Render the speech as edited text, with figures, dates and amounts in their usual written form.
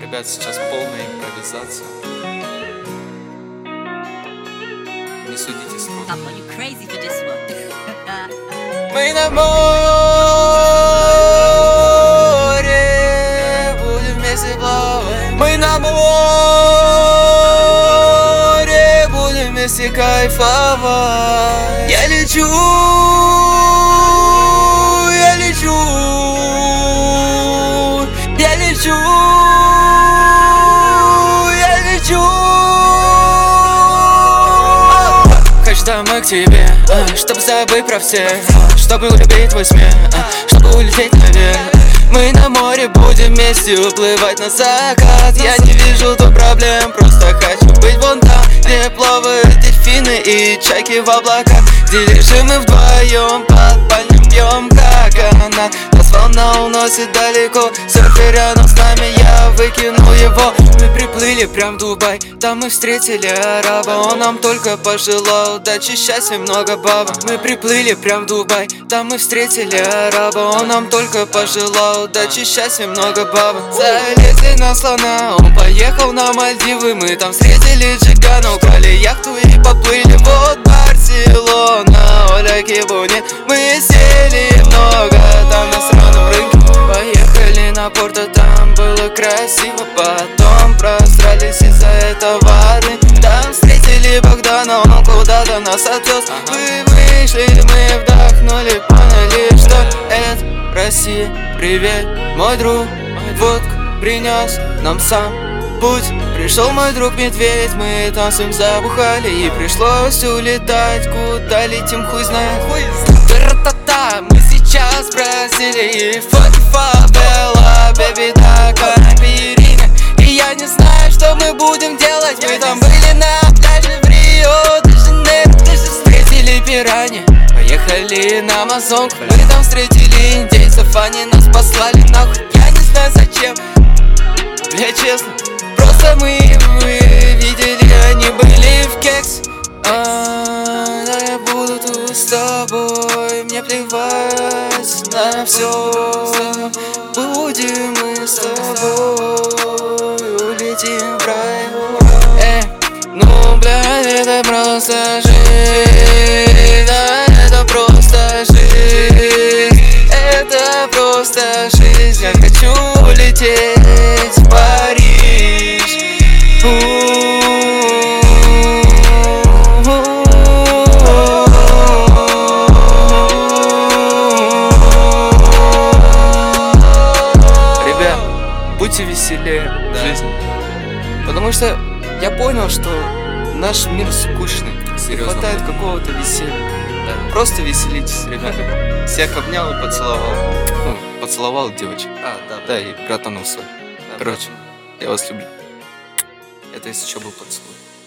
Ребят, сейчас полная импровизация. Не судите строго. You crazy for this one. Мы на море будем вместе плавать. Мы на море будем вместе кайфовать. Я лечу, я лечу, я лечу, я лечу. Хочу домой к тебе, чтобы забыть про всех, чтобы улюбить твой смех, чтобы улететь наверх. Мы на море будем вместе уплывать на закат. Я не вижу тут проблем, просто хочу быть вон там, где плавают дельфины и чайки в облаках, где лежим мы вдвоем под пальмой пьем, как она. Нас волна уносит далеко, серфер рядом с нами, я выкинул его. Мы приплыли прям в Дубай, там мы встретили араба, он нам только пожелал удачи, счастья, много бабок. Мы приплыли прям в Дубай, там мы встретили араба, он нам только пожелал удачи, счастья, много бабок. Залезли на слона, он поехал на Мальдивы, мы там встретили Джигана, украли яхту и поплыли. Вот Барселона, Оля Кибуни, мы сели много, там на сраном рынке. Поехали на порто, там было красиво, потом просрались из-за этого воды. Там встретили Богдана, он куда-то нас отвез. Мы вышли, мы вдохнули, поняли, что это Россия. Привет, мой друг, водку принес нам сам путь. Пришел мой друг медведь, мы танцуем, забухали, и пришлось улетать. Куда летим, хуй знает. Тра-та-та, мы сейчас в Бразилии, фавела, бэби, такая перина. И я не знаю, что мы будем делать. Мы там были на пляже в Рио-де-Жанейро, встретили пираньи, поехали на Амазонку. Мы там встретили индейцев, они нас послали нахуй. Я не знаю зачем, бля, честно. Просто мы видели, они были в кекс. Да я буду тут с тобой, мне плевать на все. Будем мы с тобой, улетим в рай. Ну, бля, это просто жизнь, да, это просто жизнь, это просто жизнь. Я хочу улететь в Париж. Ребят, будьте веселее в жизни, потому что я понял, что наш мир скучный. Серьезно, не хватает какого-то веселья. Да. Просто веселитесь, ребята. Всех обнял и поцеловал. Ну, поцеловал девочек. Да, и братанул свой. Короче, я вас люблю. Это если что был поцелуй.